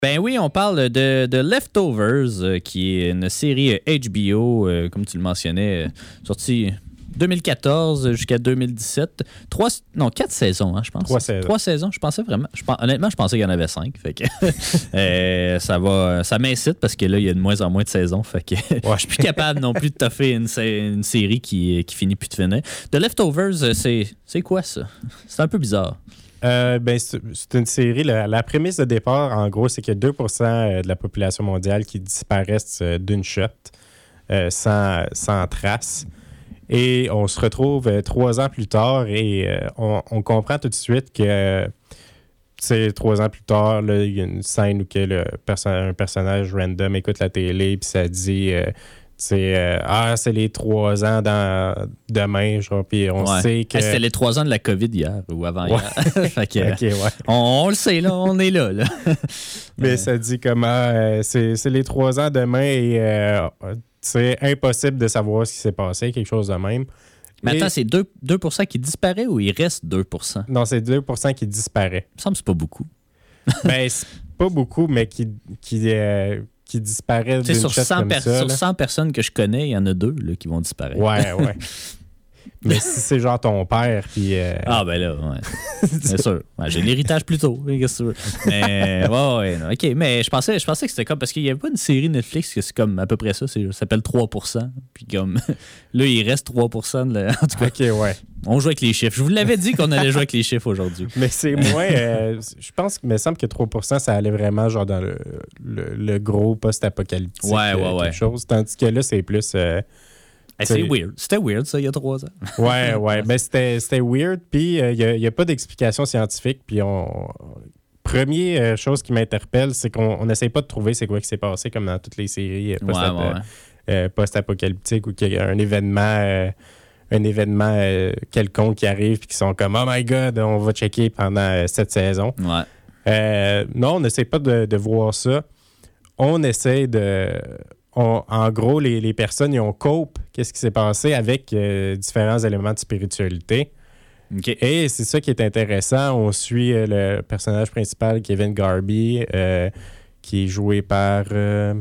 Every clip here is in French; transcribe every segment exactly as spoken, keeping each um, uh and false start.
Ben oui, on parle de, de Leftovers, euh, qui est une série H B O, euh, comme tu le mentionnais, euh, sortie deux mille quatorze jusqu'à deux mille dix-sept. Trois, non, quatre saisons, hein, je pense. Trois saisons. Trois saisons, je pensais vraiment. Je, honnêtement, je pensais qu'il y en avait cinq. Fait que, euh, ça va, ça m'incite parce que là, il y a de moins en moins de saisons. Fait que ouais. Je suis plus capable non plus de toffer une, une série qui, qui finit plus de finir. The Leftovers, c'est, c'est quoi ça? C'est un peu bizarre. Euh, ben, c'est, c'est une série. La, la prémisse de départ, en gros, c'est qu'il y a deux pour cent de la population mondiale qui disparaissent d'une shot, euh, sans, sans trace. Et on se retrouve euh, trois ans plus tard et euh, on, on comprend tout de suite que, euh, tu sais, trois ans plus tard, là, il y a une scène où que le perso- un personnage random écoute la télé puis ça dit, euh, tu sais, euh, ah, c'est les trois ans dans, demain, genre, puis on ouais. sait que... Ah, c'était les trois ans de la COVID hier ou avant ouais. hier. Fait que, okay, ouais. on, on le sait, là, on est là. là. Mais ça dit comment, euh, c'est, c'est les trois ans demain et... Euh, c'est impossible de savoir ce qui s'est passé, quelque chose de même. Mais et... attends, c'est deux, deux pour cent qui disparaît ou il reste deux pour cent? Non, c'est deux pour cent qui disparaît. Il me semble que c'est pas beaucoup. Ben, c'est pas beaucoup, mais qui, qui, euh, qui disparaît d'une sur shot cent comme per- ça. Sur là. cent personnes que je connais, il y en a deux là, qui vont disparaître. Ouais, ouais. Mais si c'est genre ton père, puis... Euh... Ah, ben là, ouais. Bien sûr. Ouais, j'ai l'héritage plus tôt. Qu'est-ce que tu veux? Mais, ouais, ouais. Non, OK, mais je pensais, je pensais que c'était comme... Parce qu'il n'y avait pas une série Netflix que c'est comme à peu près ça. C'est, ça s'appelle trois pour cent. Puis comme... Là, il reste trois pour cent. De la... En tout cas, OK, ouais. On joue avec les chiffres. Je vous l'avais dit qu'on allait jouer avec les chiffres aujourd'hui. Mais c'est moins... Euh, je pense qu'il me semble que trois pour cent, ça allait vraiment genre dans le, le, le gros post-apocalyptique. Ouais, ouais, euh, ouais. Quelque chose. Tandis que là, c'est plus... Euh, hey, c'est weird. C'était weird, ça, il y a trois ans. Ouais, ouais. Mais c'était, c'était weird. Puis, il euh, n'y a, a pas d'explication scientifique. Puis, on... Première euh, chose qui m'interpelle, c'est qu'on n'essaye pas de trouver c'est quoi qui s'est passé, comme dans toutes les séries euh, post-ap- ouais, ouais. euh, post-apocalyptiques où il y a un événement... Euh, un événement euh, quelconque qui arrive puis qui sont comme « Oh my God, on va checker pendant euh, cette saison. Ouais. » euh, Non, on n'essaie pas de, de voir ça. On essaie de... On, en gros, les, les personnes, ils ont cope qu'est-ce qui s'est passé avec euh, différents éléments de spiritualité. Okay. Et c'est ça qui est intéressant. On suit euh, le personnage principal, Kevin Garvey, euh, qui est joué par... Euh,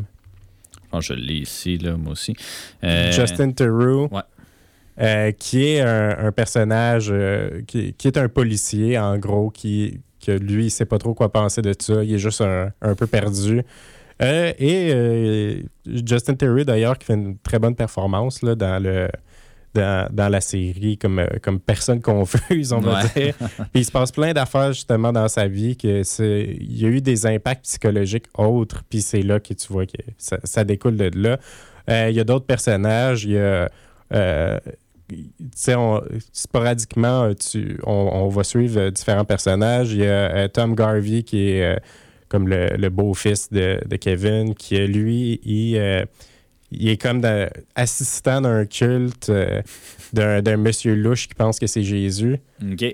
oh, je l'ai ici, là, moi aussi. Euh... Justin Theroux. Ouais. Euh, qui est un, un personnage euh, qui, qui est un policier, en gros, qui que lui, il ne sait pas trop quoi penser de ça. Il est juste un, un peu perdu. Euh, et euh, Justin Theroux, d'ailleurs, qui fait une très bonne performance là, dans, le, dans, dans la série, comme, comme personne confuse, on va ouais. dire. Puis il se passe plein d'affaires, justement, dans sa vie. Que c'est, il y a eu des impacts psychologiques autres, puis c'est là que tu vois que ça, ça découle de là. Euh, il y a d'autres personnages. Il y a... Euh, tu sais, sporadiquement, tu, on, on va suivre différents personnages. Il y a euh, Tom Garvey qui est euh, comme le, le beau-fils de, de Kevin, qui, lui, il, euh, il est comme dans, assistant d'un culte euh, d'un, d'un monsieur louche qui pense que c'est Jésus. OK.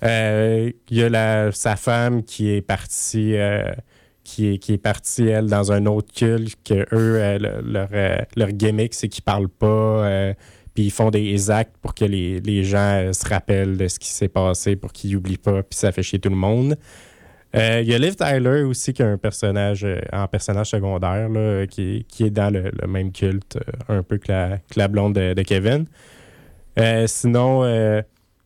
Euh, il y a la, sa femme qui est partie... Euh, Qui est, qui est partie, elle, dans un autre culte, que eux, euh, leur, euh, leur gimmick, c'est qu'ils parlent pas, euh, puis ils font des actes pour que les, les gens euh, se rappellent de ce qui s'est passé, pour qu'ils n'oublient pas, puis ça fait chier tout le monde. Euh, il y a Liv Tyler aussi, qui est un personnage, euh, en personnage secondaire, là, qui, qui est dans le, le même culte, euh, un peu que la, que la blonde de, de Kevin. Euh, sinon... Euh,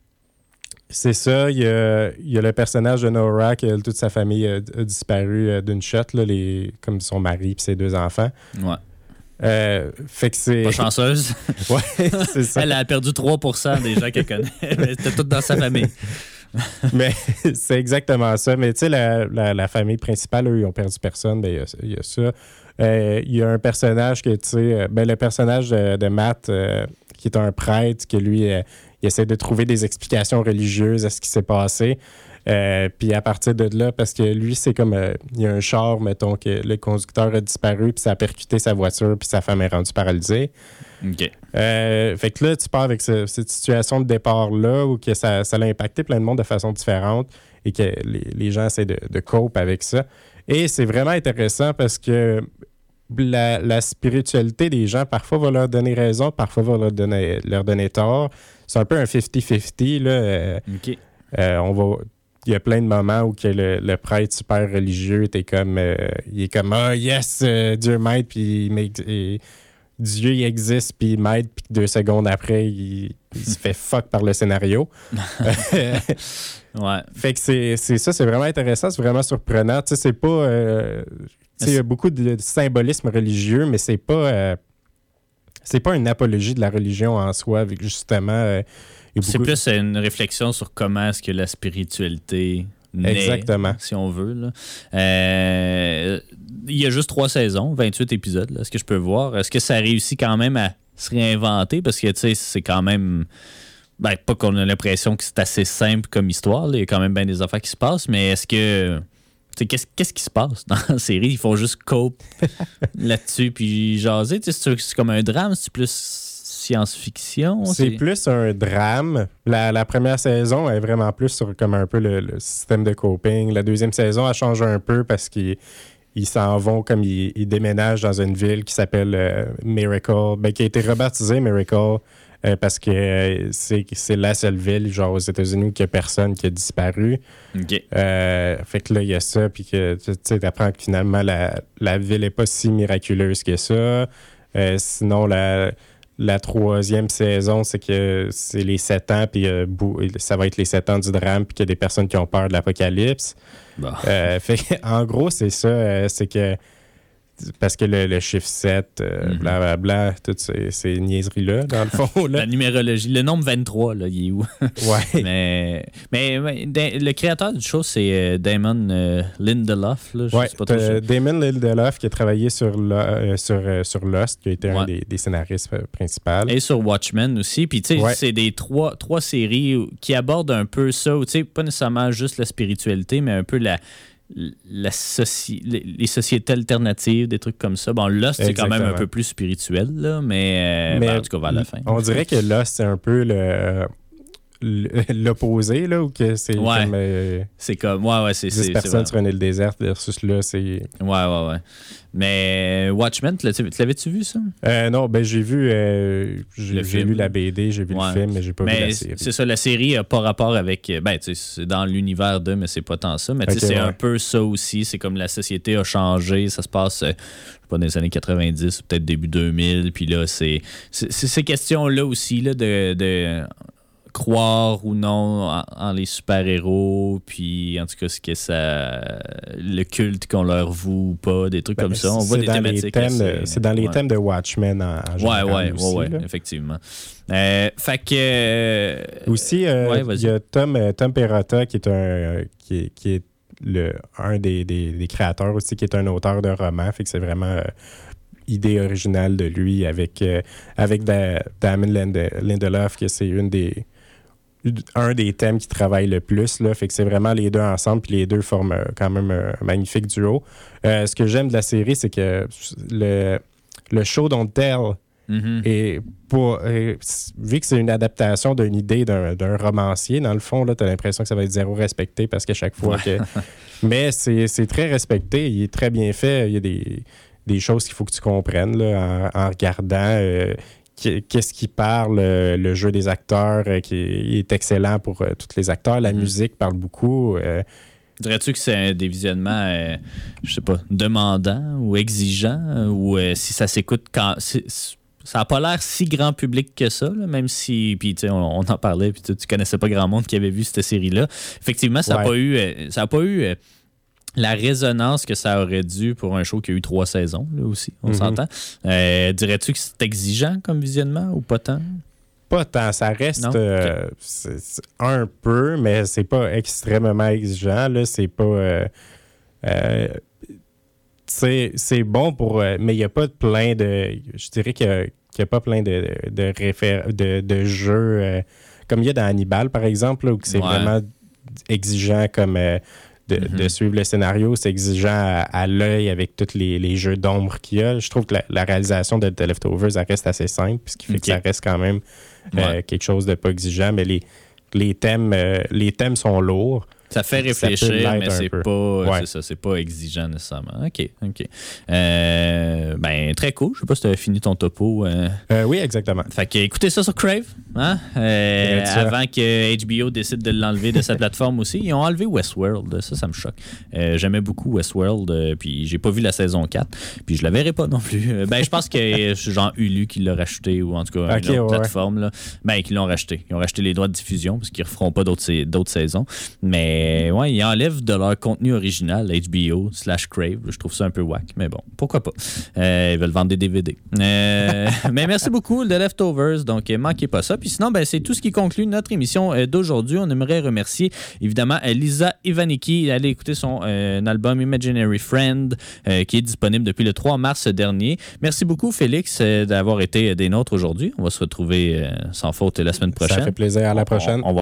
C'est ça, il y, a, il y a le personnage de Nora qui, toute sa famille a, a disparu euh, d'une shot, là, les, comme son mari et ses deux enfants. Ouais. Euh, fait que c'est... Pas chanceuse. Ouais, c'est ça. Elle a perdu trois pour cent des gens qu'elle connaît. Mais c'était tout dans sa famille. Mais c'est exactement ça. Mais tu sais, la, la, la famille principale, eux, ils ont perdu personne. Ben, il y a, il y a ça. Euh, il y a un personnage que, tu sais, ben, le personnage de, de Matt, euh, qui est un prêtre, que lui... Euh, il essaie de trouver des explications religieuses à ce qui s'est passé. Euh, puis à partir de là, parce que lui, c'est comme... Euh, il y a un char, mettons, que le conducteur a disparu, puis ça a percuté sa voiture, puis sa femme est rendue paralysée. OK. Euh, fait que là, tu pars avec ce, cette situation de départ-là, où que ça, ça a impacté plein de monde de façon différente, et que les, les gens essaient de, de cope avec ça. Et c'est vraiment intéressant parce que la, la spiritualité des gens, parfois, va leur donner raison, parfois, va leur donner, leur donner tort. C'est un peu un cinquante cinquante, là. OK. Euh, on va... il y a plein de moments où que le, le prêtre super religieux était comme euh, il est comme ah yes euh, Dieu m'aide puis il m'aide, et Dieu il existe puis il m'aide puis deux secondes après il, il se fait fuck par le scénario. Ouais. Fait que c'est, c'est ça, c'est vraiment intéressant, c'est vraiment surprenant. Tu sais, c'est pas euh, tu sais, il y a beaucoup de symbolisme religieux, mais c'est pas euh, c'est pas une apologie de la religion en soi, avec justement euh, beaucoup... C'est plus une réflexion sur comment est-ce que la spiritualité naît, exactement, si on veut. Là. Euh, il y a juste trois saisons, vingt-huit épisodes, là, est-ce que je peux voir. Est-ce que ça réussit quand même à se réinventer? Parce que, tu sais, c'est quand même... Ben, pas qu'on a l'impression que c'est assez simple comme histoire. Là. Il y a quand même bien des affaires qui se passent, mais est-ce que... Qu'est-ce, qu'est-ce qui se passe dans la série? Ils font juste cope là-dessus puis jaser. C'est, c'est comme un drame, c'est plus science-fiction? C'est, c'est plus un drame. La, la première saison est vraiment plus sur comme un peu le, le système de coping. La deuxième saison, elle change un peu parce qu'ils ils s'en vont comme ils, ils déménagent dans une ville qui s'appelle euh, Miracle, ben, qui a été rebaptisée Miracle. Euh, parce que euh, c'est, c'est la seule ville, genre aux États-Unis, où il n'y a personne qui a disparu. OK. Euh, fait que là, il y a ça, puis que tu sais, apprends que finalement, la, la ville n'est pas si miraculeuse que ça. Euh, sinon, la, la troisième saison, c'est que c'est les sept ans, puis euh, ça va être les sept ans du drame, puis qu'il y a des personnes qui ont peur de l'apocalypse. Bon. Euh, fait en gros, c'est ça, euh, c'est que parce que le, le chiffre sept, euh, mm-hmm. blablabla, toutes ces, ces niaiseries-là, dans le fond. Là. La numérologie. Le nombre vingt-trois, là, il est où? Ouais. mais, mais, mais le créateur du show, c'est Damon euh, Lindelof. Là, je ouais, sais pas trop euh, Damon Lindelof qui a travaillé sur, euh, sur, euh, sur Lost, qui a été ouais. un des, des scénaristes principaux. Et sur Watchmen aussi. Puis, tu sais, ouais. c'est des trois, trois séries qui abordent un peu ça, tu sais, pas nécessairement juste la spiritualité, mais un peu la... La soci... les sociétés alternatives, des trucs comme ça. Bon, Lost, c'est quand même un peu plus spirituel, là, mais, euh, mais ben, en tout cas, vers la fin. On dirait que Lost, c'est un peu le... l'opposé, là, ou que c'est ouais. comme... Euh, c'est comme... Ouais, ouais, c'est... dix c'est, personnes c'est sur une île déserte versus là, c'est... Ouais, ouais, ouais. Mais Watchmen, tu l'avais-tu vu, ça? Euh, non, ben j'ai vu... Euh, j'ai, j'ai lu la B D, j'ai vu ouais. le film, mais j'ai pas mais vu la série. C'est ça, la série n'a pas rapport avec... Ben, tu sais, c'est dans l'univers de, mais c'est pas tant ça. Mais tu sais, okay, c'est ouais. un peu ça aussi. C'est comme la société a changé. Ça se passe... Euh, pas dans les années quatre-vingt-dix, peut-être début deux mille. Puis là, c'est, c'est, c'est ces questions-là aussi, là, de... de croire ou non en, en les super-héros, puis en tout cas, ce que ça, le culte qu'on leur voue ou pas, des trucs ben, comme ça. On voit des thématiques. Thèmes, assez, c'est dans les ouais. thèmes de Watchmen en, en général. Ouais, ouais, aussi, ouais, ouais, effectivement. Euh, fait que. Euh, aussi, euh, il ouais, y a Tom, Tom Perrotta qui est un. qui est, qui est le, un des, des, des créateurs aussi, qui est un auteur de romans. Fait que c'est vraiment. Euh, idée originale de lui avec, euh, avec da, Damon Lindelof, que c'est une des. un des thèmes qui travaille le plus. Là, fait que c'est vraiment les deux ensemble, puis les deux forment quand même un magnifique duo. Euh, ce que j'aime de la série, c'est que le, le show don't tell mm-hmm. est pas... Est, vu que c'est une adaptation d'une idée d'un, d'un romancier, dans le fond, tu as l'impression que ça va être zéro respecté parce qu'à chaque fois que... Mais c'est, c'est très respecté, il est très bien fait. Il y a des, des choses qu'il faut que tu comprennes là, en, en regardant... Euh, qu'est-ce qui parle, euh, le jeu des acteurs euh, qui est, est excellent pour euh, tous les acteurs, la mm-hmm. musique parle beaucoup. Euh, Dirais-tu que c'est un des visionnements, euh, je sais pas, demandant ou exigeant, ou euh, si ça s'écoute quand... C'est, ça n'a pas l'air si grand public que ça, là, même si, puis tu sais, on, on en parlait, puis tu, tu connaissais pas grand monde qui avait vu cette série-là. Effectivement, ça n'a ouais. pas eu... Euh, ça a pas eu euh, la résonance que ça aurait dû pour un show qui a eu trois saisons, là aussi, on mm-hmm. s'entend. Euh, dirais-tu que c'est exigeant comme visionnement ou pas tant? Pas tant. Ça reste euh, okay. c'est, c'est un peu, mais c'est pas extrêmement exigeant. Là. C'est pas... Euh, euh, c'est, c'est bon pour... Euh, mais il n'y a pas plein de... Je dirais qu'il n'y a, a pas plein de, de, réfé- de, de jeux euh, comme il y a dans Hannibal, par exemple, là, où c'est ouais. vraiment exigeant comme... Euh, De, mm-hmm. de suivre le scénario, c'est exigeant à, à l'œil avec tous les, les jeux d'ombre qu'il y a. Je trouve que la, la réalisation de The Leftovers, elle reste assez simple, ce qui fait okay. que ça reste quand même euh, ouais. quelque chose de pas exigeant, mais les, les, thèmes, euh, les thèmes sont lourds. Ça fait réfléchir, ça mais c'est pas, ouais. c'est ça, c'est pas exigeant nécessairement. OK, OK. Euh, ben, très cool. Je sais pas si tu as fini ton topo. Euh... Euh, oui, exactement. Fait que écoutez ça sur Crave, hein? Euh, avant que H B O décide de l'enlever de sa plateforme aussi. Ils ont enlevé Westworld. Ça, ça me choque. Euh, j'aimais beaucoup Westworld, euh, puis j'ai pas vu la saison quatre, puis je la verrai pas non plus. Euh, ben, je pense que c'est genre Hulu qui l'a racheté, ou en tout cas okay, une autre ouais, plateforme. Là. Ben, qui l'ont racheté. Ils ont racheté les droits de diffusion, parce qu'ils referont pas d'autres, d'autres saisons. Mais ouais, ils enlèvent de leur contenu original, H B O slash Crave. Je trouve ça un peu whack, mais bon, pourquoi pas. Euh, ils veulent vendre des D V D. Euh, mais merci beaucoup, The Leftovers. Donc, manquez pas ça. Puis sinon, ben, c'est tout ce qui conclut notre émission d'aujourd'hui. On aimerait remercier, évidemment, Lisa Ivanicki. Allez écouter son euh, album Imaginary Friend, euh, qui est disponible depuis le trois mars dernier. Merci beaucoup, Félix, euh, d'avoir été des nôtres aujourd'hui. On va se retrouver euh, sans faute la semaine prochaine. Ça fait plaisir. À la prochaine. On, on va